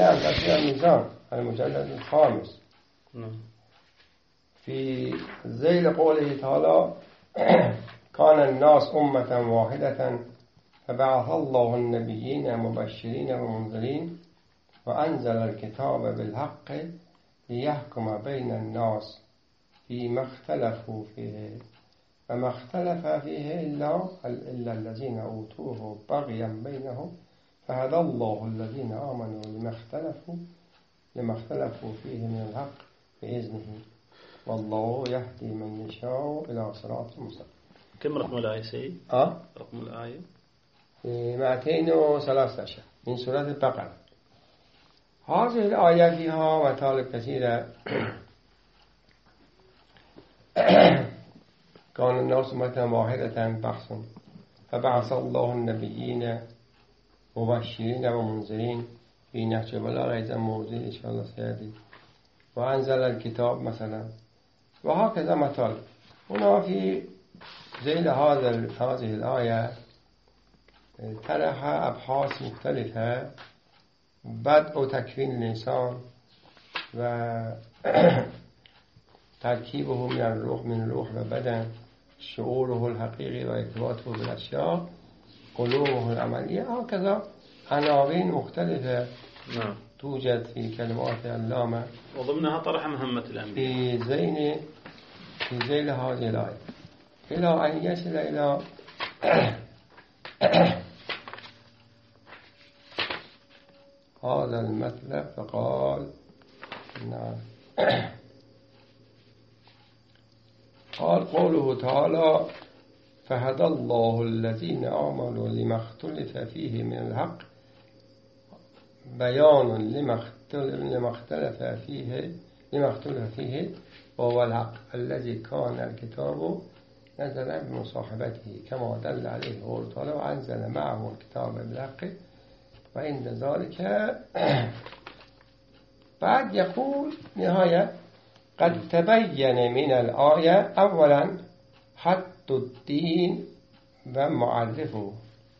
عن تفسير الميزان المجلد الخامس في ذيل قوله تعالى كان الناس أمة واحدة فبعث الله النبيين مبشرين ومنذرين وأنزل الكتاب بالحق ليحكم بين الناس فيما اختلفوا فيه فما اختلف فيه إلا الذين أوتوه بغيا بينهم فهدى الله الذين آمنوا لما اختلفوا فيه من الحق بإذنه والله يهدي من يشاء إلى صراط مستقيم. كم رقم الآية سيد؟ رقم الآية 213 من سورة البقرة. هذه الآية فيها مطالب كثيرة. كان الناس أمة واحدة بحث فبعث الله النبيين مبشرين ومنذرين في نهج البلاغة إذا موجود إن شاء الله سيأتي وأنزل الكتاب مثلا وهكذا مطالب. هنا في ذيل هذه الآية طرح أبحاث مختلفة بدء تكوين الإنسان وتركيبه من الروح وبدن شعوره الحقيقي وارتباطه بالأشياء قلوبه العملية هكذا عناوين مختلفة توجد في كلمات علامة وضمنها طرح مهمة الأنبياء في ذيل هذه الآية إلى أن يصل إلى هذا المطلب فقال قال قوله تعالى فهدى الله الذين آمنوا لما اختلف فيه من الحق بيان لما اختلف فيه وهو الحق الذي كان الكتاب نزل بمصاحبته كما دل عليه قوله تعالى وأنزل معه الكتاب بالحق وعند ذلك بعد يقول نهاية قد تبين من الآية أولا حد الدين ومعرفه.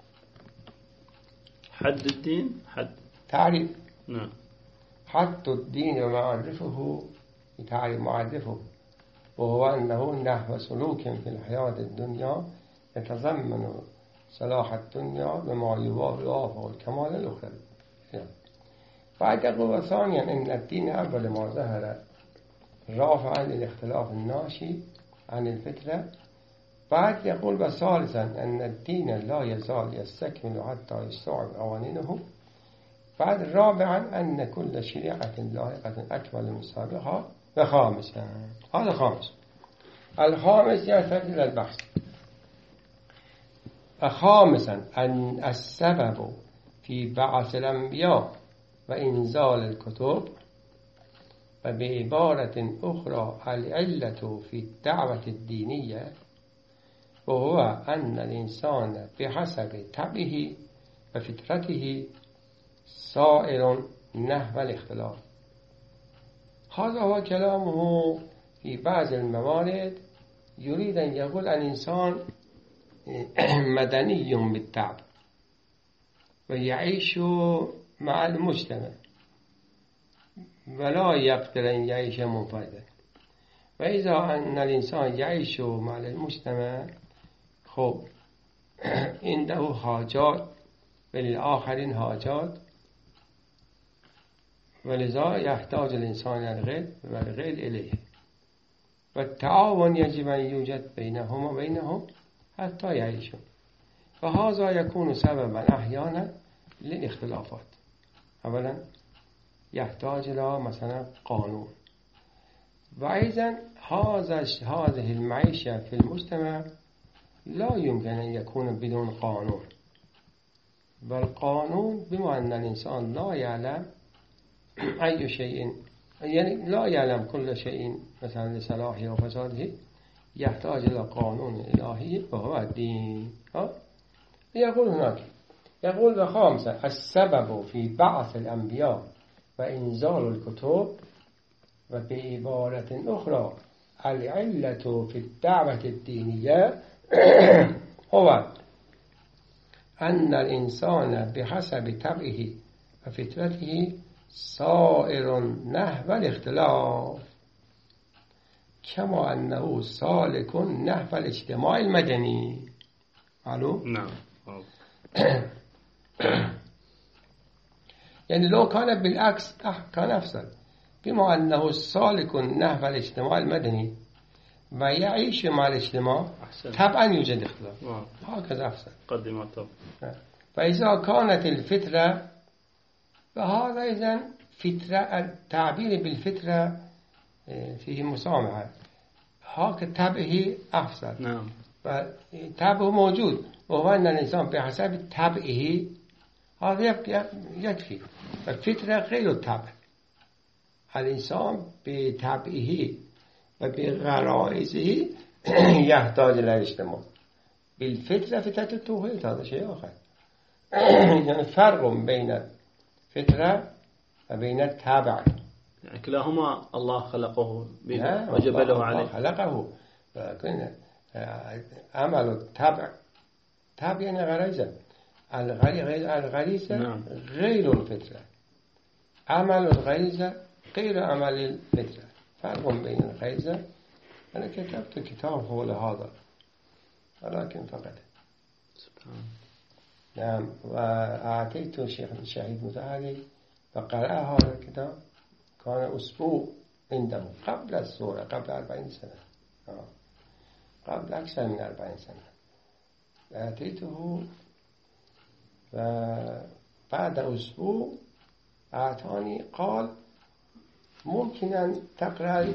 حد الدين تعريف نعم. حد الدين ومعرفه تعريف معرفه وهو أنه نحو سلوك في الحياة الدنيا يتضمن صلاح الدنيا بما يوافق الكمال الأخرى. بعد يقول ثانيا أن الدين أول ما ظهر رافعا للاختلاف الناشئ عن الفطرة. بعد يقول وثالثا أن الدين لا يزال يستكمل حتى يستوعب قوانينه. بعد رابعا أن كل شريعة لاحقة أكمل من سابقها. وخامسا هذا خامس. الخامس يحتاج إلى البحث. خامسا أن السبب في بعث الأنبياء وإنزال الكتب وبعبارة أخرى العلة في الدعوة الدينية وهو أن الإنسان بحسب طبعه وفطرته سائر نحو الاختلاف. هذا هو كلامه في بعض الموارد. يريد أن يقول الإنسان مدني بالطبع ويعيش مع المجتمع ولا يقدر أن يعيش منفردا. وإذا أن الإنسان يعيش مع المجتمع خب عنده حاجات وللآخرين حاجات ولذا يحتاج الإنسان الغير والغير إليه والتعاون يجب أن يوجد بينهم حتى يعيشوا. فهذا يكون سببا أحيانا للاختلافات. أولا يحتاج إلى مثلا قانون وأيضا هذه المعيشة في المجتمع لا يمكن أن يكون بدون قانون. بل قانون بما أن الإنسان لا يعلم أي شيء يعني لا يعلم كل شيء مثلا لصلاحه وفساده يحتاج إلى قانون إلهي وهو الدين. يقول هناك يقول خامسا السبب في بعث الأنبياء وإنزال الكتب وبعبارة أخرى العلة في الدعوة الدينية هو أن الإنسان بحسب طبعه وفطرته سائر نحو الاختلاف كما أنه سالك نحو الاجتماع المدني. معلوم؟ نعم. يعني لو كان بالعكس كان أفضل، بما أنه سالك نحو الاجتماع المدني ويعيش مع الاجتماع طبعا يوجد اختلاف، هكذا أفضل. قدمته. فإذا كانت الفطرة، فهذا إذن فطرة، التعبير بالفطرة فيه مسامحة، هاك طبعه أفضل. نعم. طبعه موجود، وهو أن الإنسان بحسب طبعه هذا يكفي. الفطرة غير الطبع، الإنسان بطبعه وبغرائزه يحتاج إلى الاجتماع. بالفطرة فطرة التوحيد هذا شيء آخر. يعني فرق بين الفطرة وبين الطبع. يعني كلاهما الله خلقه وجبله عليه. الله خلقه، لكن عمل الطبع، طبع يعني غريزة، الغريزة نعم. غير الفطرة، عمل الغريزة غير عمل الفطرة، فرق بين الغريزة. أنا كتبت كتاب حول هذا ولكن فقط. سبحان. نعم. وأعطيته شيخ الشهيد متعالي فقرأ هذا الكتاب، كان أسبوع عنده قبل الثورة، قبل 40 سنة، قبل أكثر من 40 سنة. أعطيته وبعد أسبوع أعطاني، قال ممكن أن تقرأ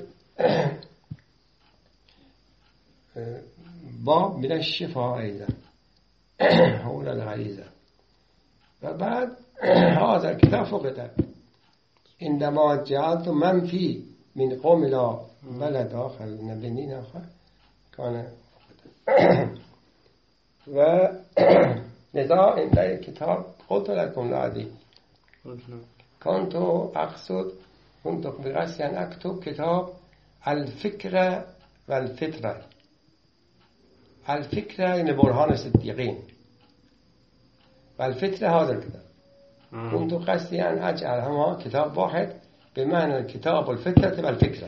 باب من الشفاء أيضا حول الغريزة. وبعد هذا الكتاب فقط عندما جعلت منفي من قوم لا بلد آخر نبنين آخر كان و لذا عند الكتاب قلت لكم لعدي كنت بقصد أن أكتب كتاب الفكرة والفطرة. الفكرة يعني برهان الصديقين، والفطرة هذا الكتاب. كنت قصدي أن أجعلهما كتاب واحد، بمعنى الكتاب الفطرة والفكرة،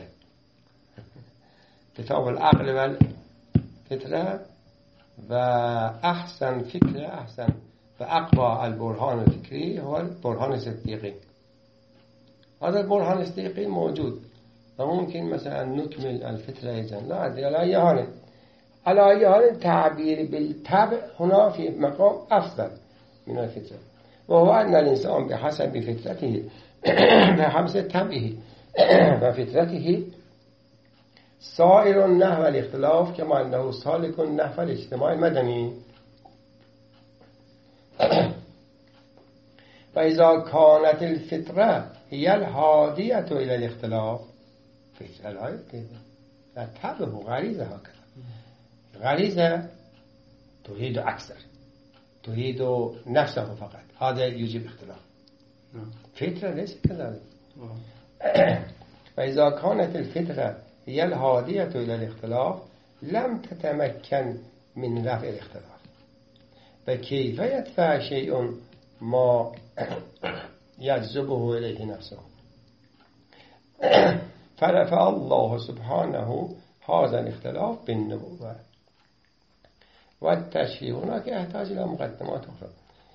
كتاب العقل والفطرة، وأحسن فكرة أحسن وأقوى البرهان الفكري هو البرهان الصديقين. هذا البرهان الصديقين موجود، وممكن مثلا نكمل الفطرة إذن. لا أدري، على أي حال تعبير بالطبع هنا في مقام أفضل من الفطرة، وهو أن الإنسان بحسب فطرته بحسب طبعه وفطرته سائر نحو الاختلاف كما أنه سالك نحو الاجتماع المدني. فإذا كانت الفطرة هي الهادية إلى الاختلاف، فطرة لا يمكن طبعه غريزة، هكذا غريزة تريد أكثر، تريد نفسه فقط، هذا يجب اختلاف. فطرة ليس كذلك. فإذا كانت الفطرة هي الهادية إلى الاختلاف لم تتمكن من رفع الاختلاف، فكيف يدفع شيء ما يجذبه إليه نفسه؟ فرفع الله سبحانه هذا الاختلاف بالنبوة والتشريع. هناك يحتاج إلى مقدمات أخرى.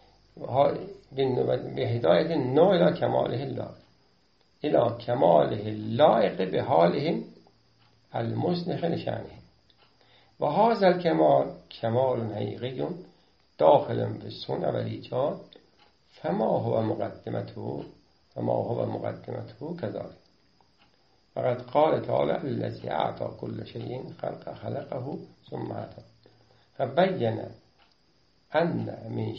بهداية النوع إلى كماله الله، إلى كماله اللائق بحالهم المصلح لشأنهم. وهذا الكمال كمال حقيقي داخل بالصنع والإيجاد، فما هو مقدمته كذلك. فقد قال تعالى الذي أعطى كل شيء خلقه ثم هدى، فبين أن من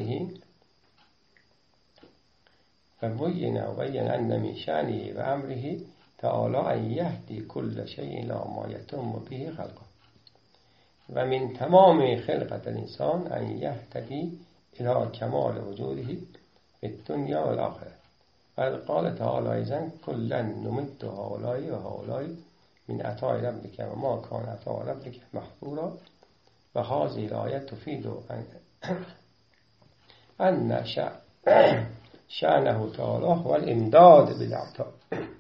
شأنه وأمره تعالى أن يهدي كل شيء إلى ما يتم به خلقه، ومن تمام خلقة الإنسان أن يهتدي إلى كمال وجوده في الدنيا والآخرة. قال تعالى إذن كلا نمد هؤلاء وهؤلاء من عطاء ربك وما كان عطاء ربك محظورا. وهذه الآية تفيد أن شأنه تعالى والإمداد بالعطاء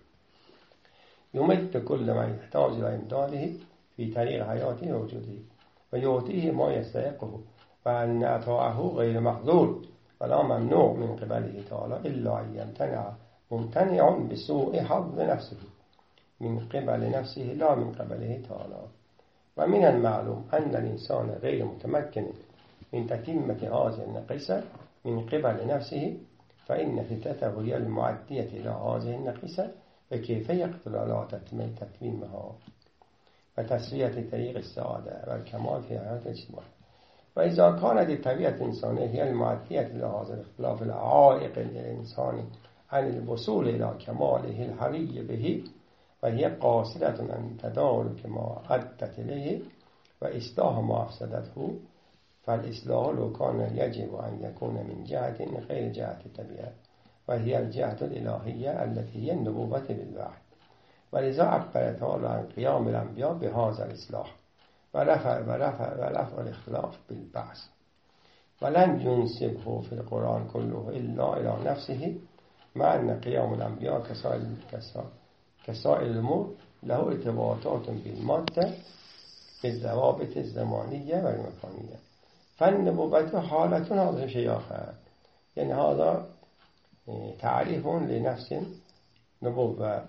يمد كل من يحتاج إلى إمداده في طريق حياته ووجوده ويعطيه ما يستحقه وأن عطاءه غير محظور ولا ممنوع من قبله تعالى إلا أن يمتنع ممتنع بسوء حظ نفسه من قبل نفسه لا من قبله تعالى. ومن المعلوم أن الإنسان غير متمكن من تتمة هذه النقيصة من قبل نفسه، فإن فتته هي المعدية إلى هذه النقيصة، وكيف يقدر على تتميمها وتسوية طريق السعادة والكمال في حياة الاجتماع. وإذا كانت الطبيعة الإنسانية هي المعدية إلى هذا الاختلاف العائق للإنسان عن الوصول إلى كماله الحري به، وهي قاصرة عن تدارك ما أدت إليه وإصلاح ما أفسدته، فالإصلاح لو كان يجب أن يكون من جهة غير جهة الطبيعة، وهي الجهة الإلهية التي هي النبوة بالوحي. ولذا عبر تعالى عن قيام الأنبياء بهذا الإصلاح ورفع الاختلاف بالبعث، ولن ينسبه في القرآن كله إلا إلى نفسه، مع أن قيام الأنبياء كسائر الأمور له ارتباطات بالمادة بالضوابط الزمانية والمكانية. فالنبوة حالة هذا شيء آخر، يعني هذا تعريف لنفس نبوة.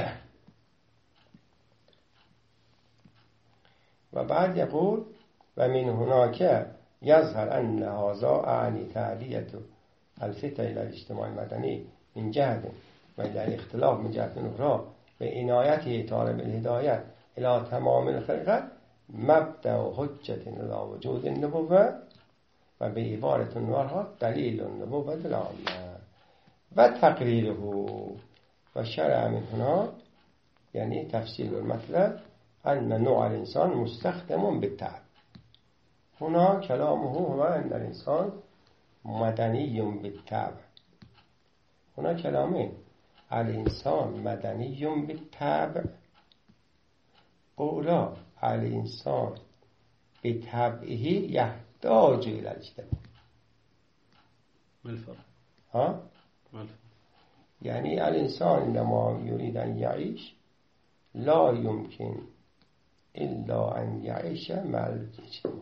وبعد يقول ومن هناك يظهر أن هذا أعني تعدية الفتح إلى الاجتماع المدني من جهة وإلى الاختلاف من جهة أخرى بعنايته تعالى بالهداية إلى تمام الخلقة مبدأ حجة إلى وجود النبوة، وبعبارة واحدة دليل النبوة العامة وتقريره. والشرع من هنا يعني تفسير المطلب أن نوع الإنسان مستخدم بالتعب. هنا كلامه هو أن الإنسان مدني بالتعب. هنا كلامين: الإنسان مدني بالتعب، أولا الإنسان بطبعه يحتاج إلى الاجتماع. ما الفرق؟ ها؟ ما الفرق؟ يعني الإنسان لما يريد أن يعيش لا يمكن إلا أن يعيش مع الاجتماع،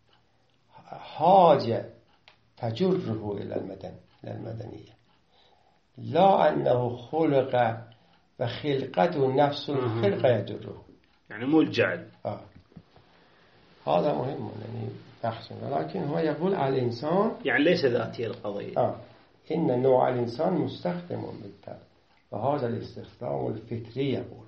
حاجة تجره إلى المدنية، لا أنه خلق وخلقته نفس الخلقة يجره، يعني مو الجعل. هذا مهم يعني بحث، ولكن هو يقول على الإنسان يعني ليس ذاتي القضية. إن نوع الإنسان مستخدم بالتالي، وهذا الاستخدام الفطري يقول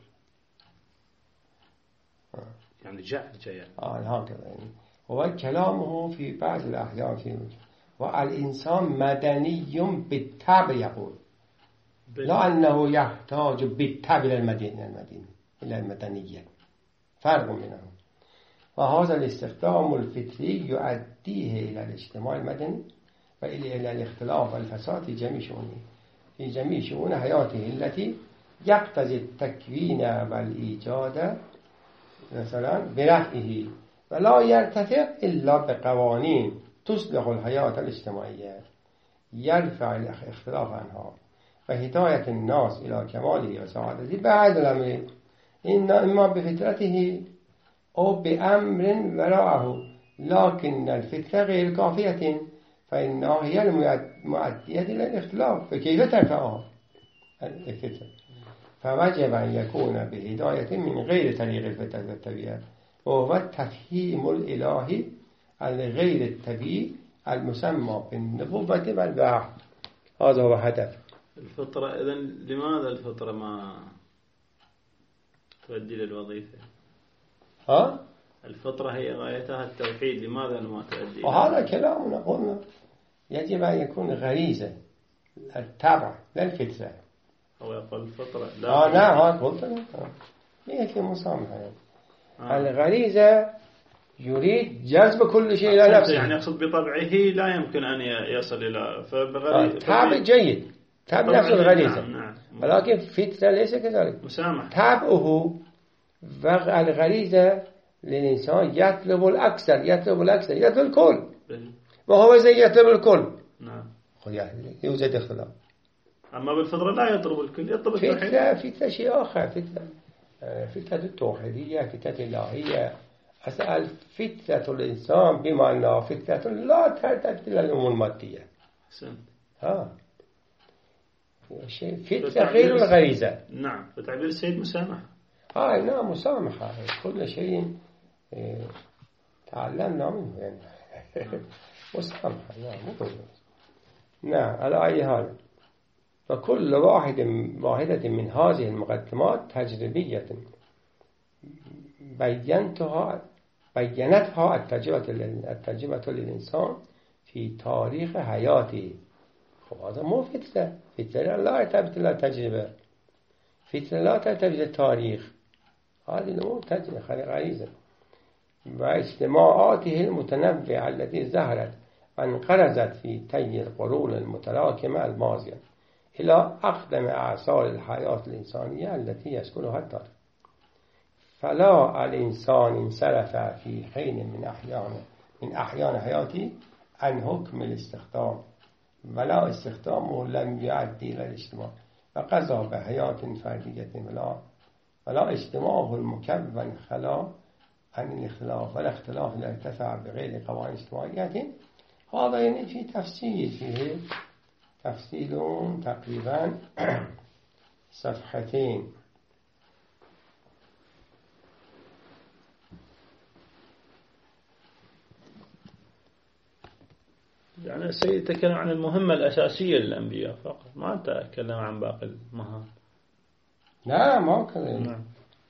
يعني جعل جيد. هكذا يعني هو كلامه في بعض الأحيان في والإنسان مدني بالطبع يقول، لا أنه يحتاج بالطبع إلى المدنية، فرق بينهم. وهذا الاستخدام الفطري يؤديه إلى الاجتماع المدني وإلى الاختلاف والفساد في جميع شؤون حياته التي يقتضي التكوين والإيجاد مثلا برفعه، ولا يرتفع إلا بقوانين تصلح الحياة الاجتماعية يرفع الاختلاف عنها وهداية الناس إلى كماله وسعادته بعد الأمر، إما بفطرته أو بأمر وراءه، لكن الفطرة غير كافية، فإنها هي المؤدية إلى الاختلاف. فكيف ترفعها الفطرة؟ فوجب أن يكون بهداية من غير طريق الفطرة والطبيعة، وهو التفهيم الإلهي الغير الطبيعي المسمى بالنبوة والوحي. هذا هو هدف الفطرة. إذن لماذا الفطرة ما تؤدي للوظيفة؟ الفطرة هي غايتها التوحيد، لماذا ما تؤدي؟ وهذا كلامنا قلنا يجب أن يكون غريزة التبع لا الفطرة. هو يقول الفطرة نعم قلت ليك مسامحة الغريزة يريد جذب كل شيء إلى نفسه، يعني يقصد بطبعه لا يمكن أن يصل إلى تابع جيد، تابع نفس الغريزة. نعم. ولكن فطرة ليس كذلك. مسامح تابعه والغريزة للإنسان يطلب الأكثر، يطلب الكل، وهو زي يطلب الكل. نعم. يوجد اختلاف. أما بالفطرة لا يطلب الكل، يطلب التوحيد. فتنة شيء آخر، فتنة التوحيدية، فتنة الإلهية. أسأل فتنة الإنسان بمعنى فتنة لا ترتبط إلى الأمور المادية. فتنة غير الغريزة. نعم، فتعبير السيد مسامحة. نعم، مسامحة. كل شيء تعلمنا منه يعني. مسامحة. نعم، على أي حال، فكل واحدة من هذه المقدمات تجريبية بينتها التجربة للإنسان في تاريخ حياته. هذا مو فتنة لا ترتبط إلى التجربة، فتنة لا ترتبط إلى التاريخ، هذه الأمور تجربة غريزة. واجتماعاته المتنوعة التي ظهرت انقرضت في طي القرون المتراكمة الماضية إلى أقدم أعصار الحياة الإنسانية التي يسكنها التاريخ. فلا الإنسان انصرف في حين من أحيان حياته عن حكم الاستخدام، ولا استخدامه لم يؤدي إلى الاجتماع، فقضى بحياة فردية ولا اجتماعه المكون خلا عن الاختلاف، ولا اختلاف لا يرتفع بغير قوانين اجتماعية. هذا يعني في فيه تفصيل تقريبا صفحتين. يعني السيد تكلم عن المهمة الأساسية للأنبياء فقط، ما تكلم عن باقي المهام. لا، ما كلام. نعم.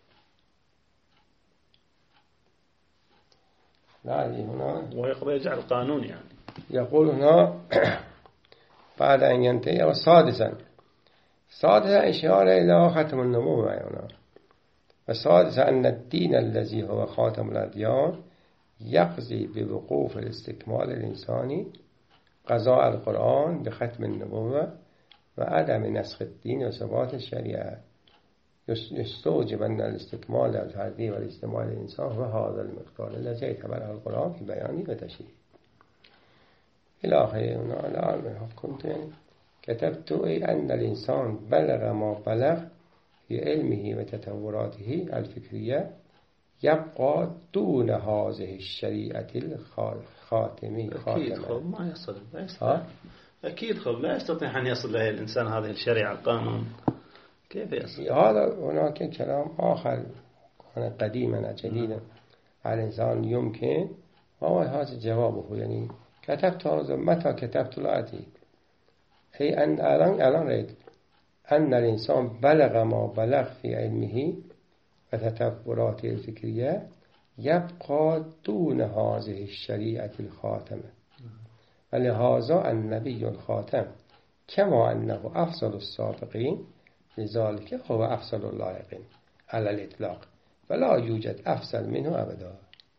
لا، هنا ويقضي يجعل قانون يعني. يقول هنا بعد أن ينتهي. وسادسا إشارة إلى ختم النبوة هنا. والسادسا أن الدين الذي هو خاتم الأديان يقضي بوقوف الاستكمال الإنساني، قضاء القرآن بختم النبوة وعدم نسخ الدين وثبات الشريعة. يستوجب أن الاستكمال الفردي والاجتماعي للإنسان هو هذا المقدار الذي يعتبره القرآن في بيانه وتشريعه. إلى آخره. الآن كنت كتبت أن الإنسان بلغ ما بلغ في علمه وتطوراته الفكرية يبقى دون هذه الشريعة الخاتمة. أكيد ما يصل، لا يستطيع. أكيد لا يستطيع أن يصل له الإنسان هذه الشريعة القانون. كيف يصل؟ هذا هناك كلام آخر كان قديما جديدا على الإنسان يمكن، وهو هذا جوابه. يعني كتبت هذا متى كتبت الآتي، هي أن الآن رأيت أن الإنسان بلغ ما بلغ في علمه وتطوراته الفكرية يبقى دون هذه الشريعة الخاتمة، ولهذا النبي الخاتم كما أنه أفضل السابقين لذلك هو أفضل اللاحقين على الإطلاق، ولا يوجد أفضل منه أبدا.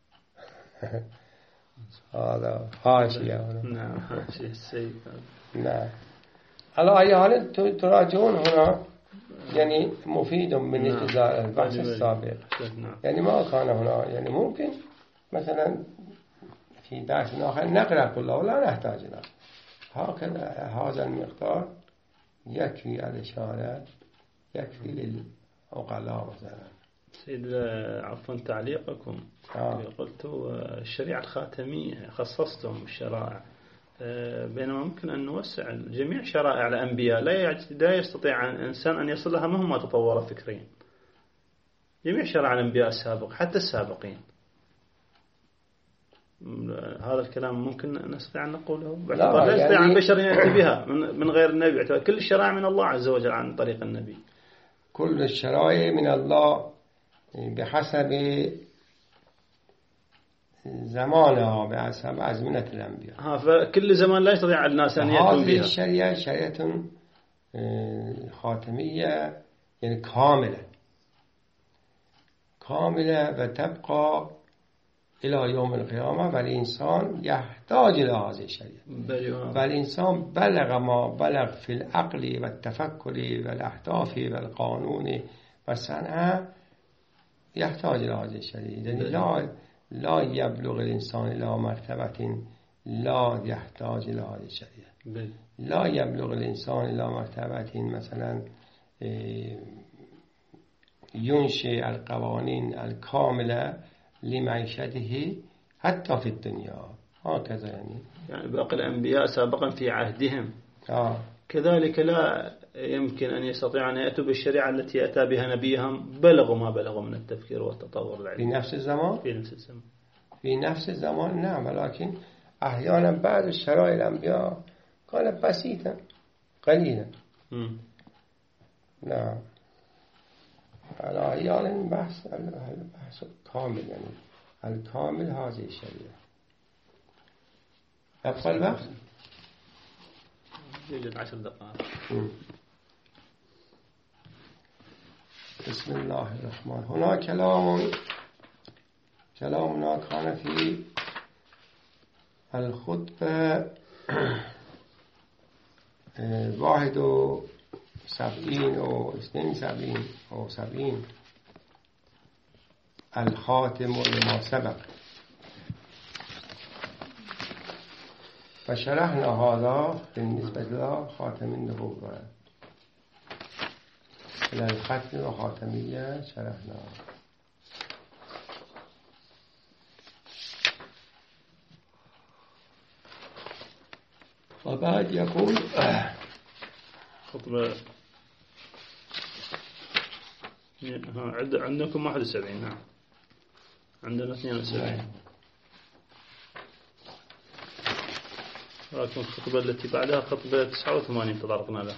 هذا حاشية. نعم، حاشية السيد. نعم. على أي حال تراجعون هنا يعني مفيد من البحث السابق. يعني ما كان هنا يعني ممكن مثلا في درس آخر نقرأ كله ولا نحتاج له. هكذا هذا المقدار يكفي الإشارة، يكفي للعقلاء مثلا. سيد عفوا تعليقكم. قلت الشريعة الخاتمية خصصتم الشرائع، بينما ممكن أن نوسع جميع شرائع الأنبياء. لا يستطيع إنسان أن يصل لها مهما تطور فكريا. جميع شرائع الأنبياء السابق حتى السابقين. هذا الكلام ممكن نستطيع أن نقوله باعتبار لا يستطيع البشر أن يأتي بها من غير النبي، باعتبار كل الشرائع من الله عز وجل عن طريق النبي. كل الشرائع من الله بحسب زمانها، بحسب أزمنة الأنبياء. فكل زمان لا يستطيع الناس أن يأتون بها. هذه الشريعة شريعة خاتمية يعني كاملة وتبقى إلى يوم القيامة، والإنسان يحتاج إلى هذه الشريعة. والإنسان بلغ ما بلغ في العقل والتفكر والأهداف والقانون والصنعة يحتاج إلى هذه الشريعة. يعني لا يبلغ الإنسان إلى مرتبة لا يحتاج إلى هذه الشريعة، لا يبلغ الإنسان إلى مرتبة مثلا ينشئ القوانين الكاملة لمعيشته حتى في الدنيا، هكذا يعني باقي الأنبياء سابقا في عهدهم كذلك لا يمكن أن يستطيع أن يأتوا بالشريعة التي أتى بها نبيهم بلغوا ما بلغوا من التفكير والتطور العلمي في نفس الزمان. في نفس الزمان نعم، ولكن أحيانا بعض الشرائع الأنبياء كانت بسيطة قليلا. نعم، على أحيانا البحث كامل، يعني الكامل هذه الشريعة. أبقى البحث يوجد 10 دقائق. بسم الله الرحمن. هنا كلامنا كان في الخطبة 71 أو 72 أو 70 الخاتم لما سبق، فشرحنا هذا بالنسبة إلى خاتم النبوة، إلى الختم وخاتمية شرحنا. وبعد يقول خطبة عندكم 71. نعم، عندنا 72. لكن الخطبة التي بعدها خطبة 89 تطرقنا لها.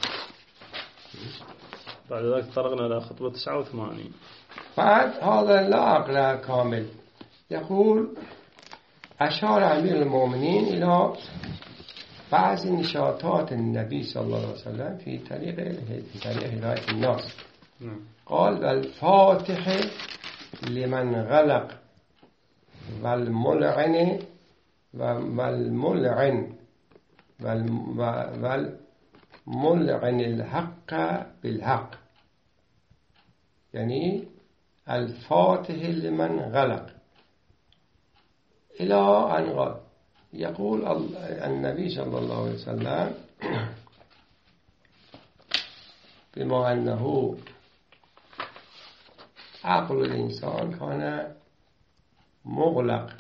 بعد ذلك تطرقنا إلى خطبة 89. بعد هذا لا عقل كامل. يقول أشار أمير المؤمنين إلى بعض نشاطات النبي صلى الله عليه وسلم في طريق هداية الناس. قال الفاتح لمن غلق والملعن والملعن الحق بالحق، يعني الفاتح لمن غلق إلى أن قال. يقول النبي صلى الله عليه وسلم بما أنه عقل الإنسان كان مغلق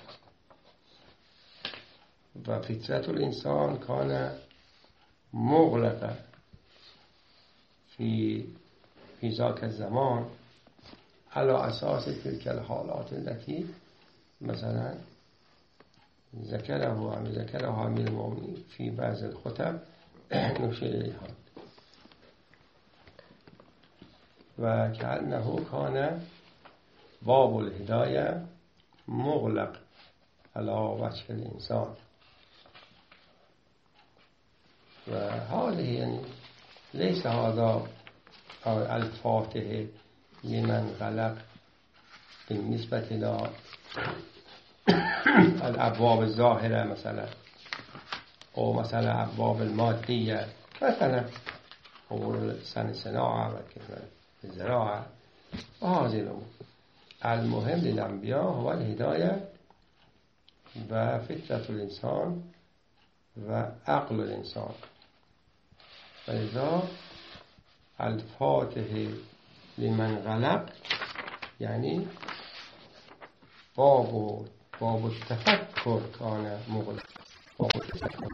وفطرة الإنسان كان مغلقة في ذاك الزمان، على أساس تلك الحالات التي مثلا ذكرها أمير المؤمنين في بعض الخطب نشير إليها. وكأنه كان باب الهداية مغلق على وجه الإنسان، وهذه يعني ليس هذا الفاتح لمن غلق بالنسبة إلى الأبواب الظاهرة مثلا، أو مثلا أبواب المادية مثلا أمور الصناعة والزراعة وهذه الأمور. المهم للأنبياء هو الهداية وفطرة الإنسان وعقل الإنسان. فإذا الفاتح لمن غلق يعني باب التفكر كان مغلق، باب التفكر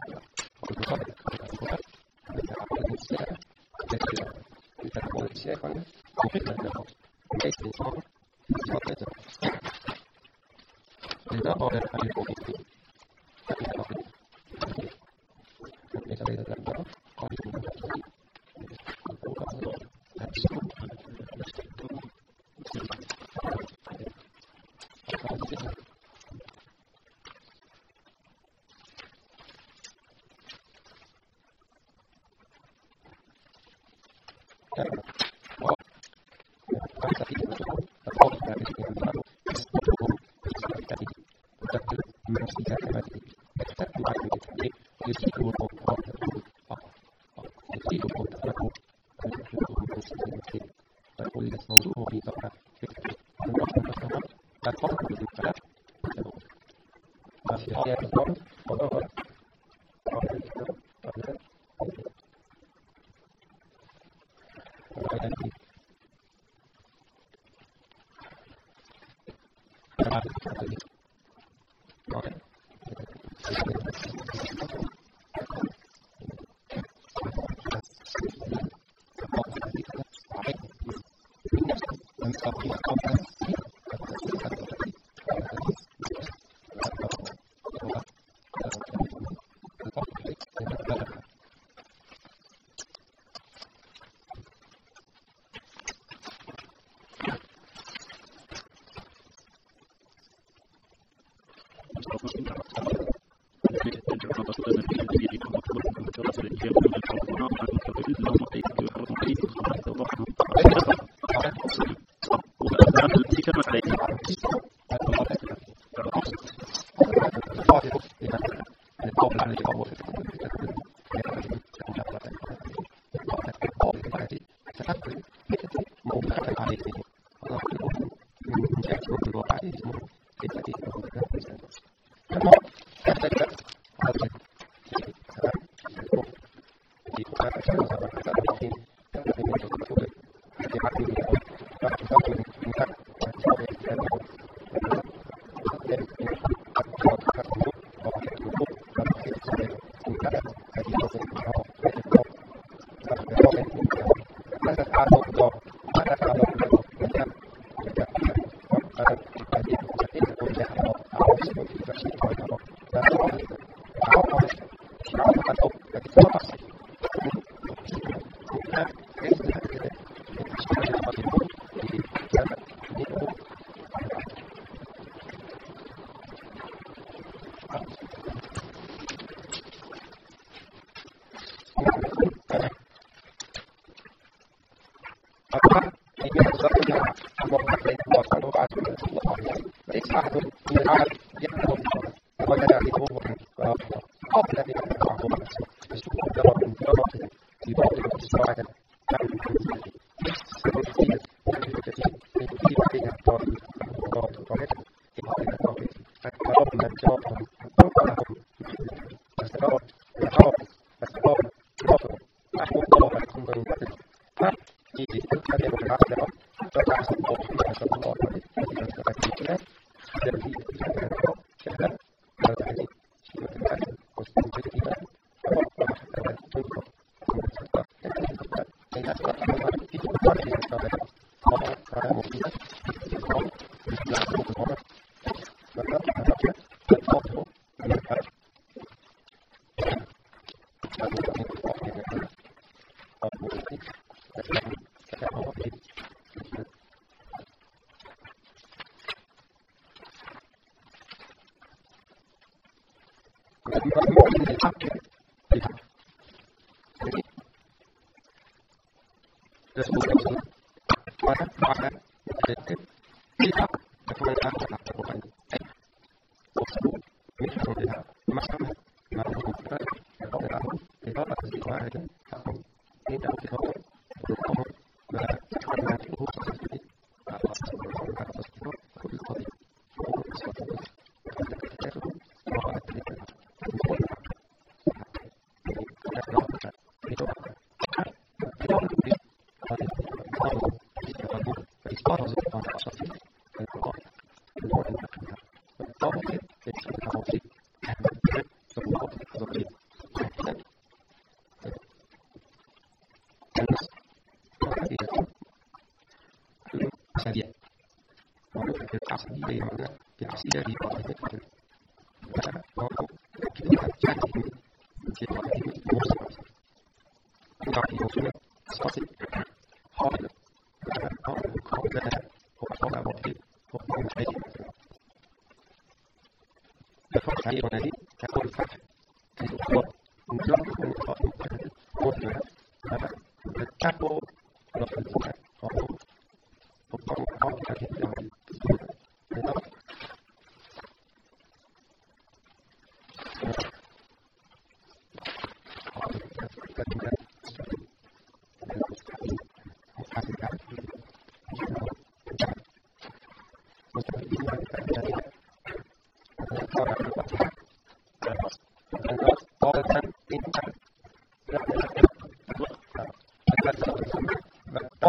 But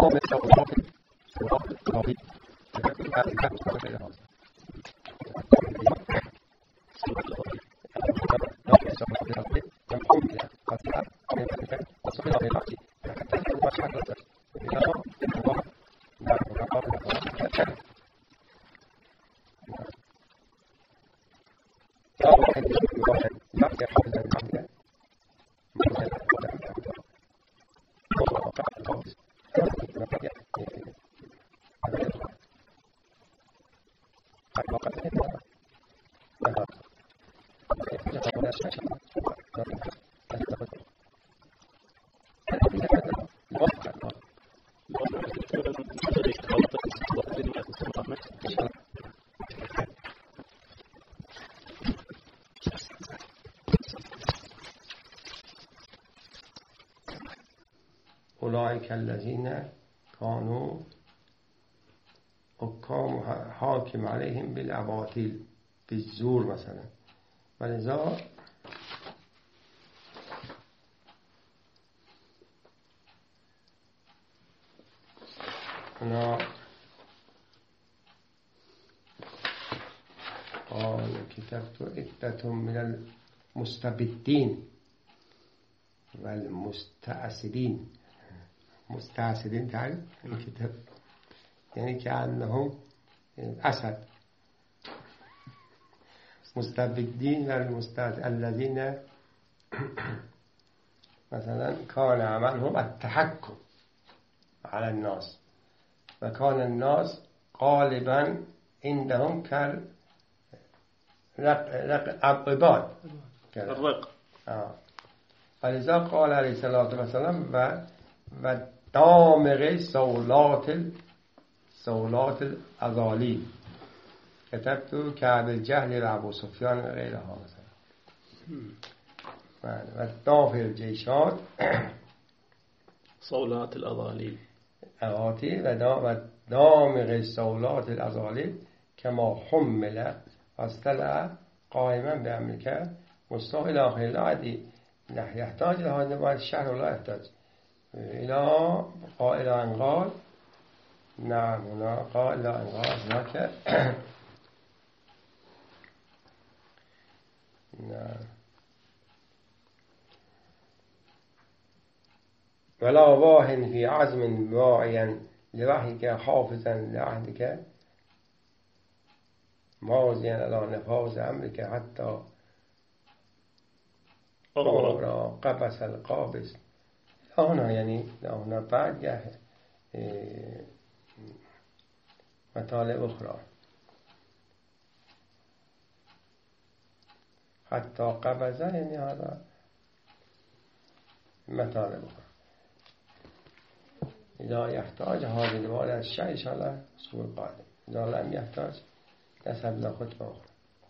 دام سولات الأضاليل أولئك الذين كانوا حكام حاكم عليهم بالأباطيل بالزور مثلا ولذا هنا قال كتبت عدة من المستبدين والمستأسدين. مستأسدين تعرف الكتاب يعني كأنهم أسد. مستبدين الذين مثلا كان عملهم التحكم على الناس وكان الناس غالبا عندهم عباد الرق. فلذا قال عليه الصلاة والسلام و دامغ سولات الأضاليل. كتبت كعب الجهل و ابو سفیان و غیرها مثلا و دافع الجيشات صولات الأضاليل أغاطي و دامغ سولات الأضاليل كما حمل واستلع قائما بأمريكا مستوى إلى آخر. لا يحتاج إلى هذا الشهر ولا يحتاج إلى قائل أن قال نعم هنا قائل أن قال هناك نعم ولا واهن في عزم واعيا لوحيك حافظا لعهدك ماضيا على نفاذ أمرك حتى قبس القابس. هنا يعني هنا بعد مطالب أخرى حتى قبض يعني هذا مطالب أخرى. إذا يحتاج هذا الوالد الشيء إن شاء الله سوء قادم. إذا لم يحتاج نسب له خطبة أخرى.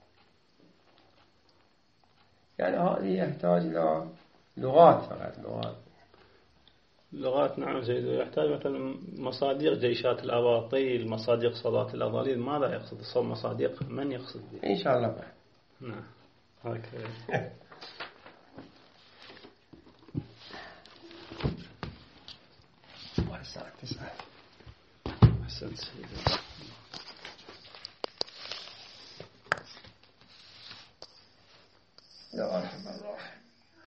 يعني هذه يحتاج إلى لغات فقط لغات. نعم زيد. يحتاج مثلا مصادق جيشات الأباطيل مصادق صلاة الأضاليل. ماذا يقصد الصوم مصادق من يقصد به؟ إن شاء الله بعد. نعم هكذا. الساعة 9. أحسنت سيدي.